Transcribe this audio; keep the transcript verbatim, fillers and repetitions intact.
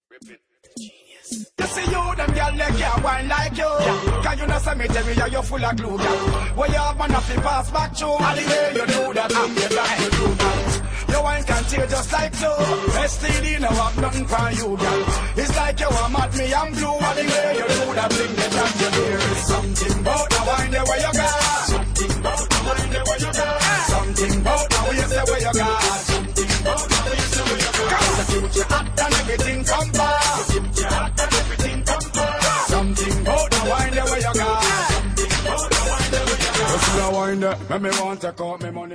Genius. You see you, them girl, they can't wine like you. Yeah. Cause you know some cemetery, you're full of glue, girl. Where you have man up, you pass back through. And the way you do that, I'm your back to do that. Your wine can tear just like so. S T D no have nothing for you, girl. It's like you want mad me, I'm blue. And the way you do that thing, that that you hear. Something about the wine, the way you got. Something about the wine, the way you got. Something about the way you say where you got. Something about the way you say where you got. Cause the future hot and everything come back. The future hot and everything come back. Something about the wine, the way you got. Something about the wine, the way you got. Just the wine, make me want to count me money.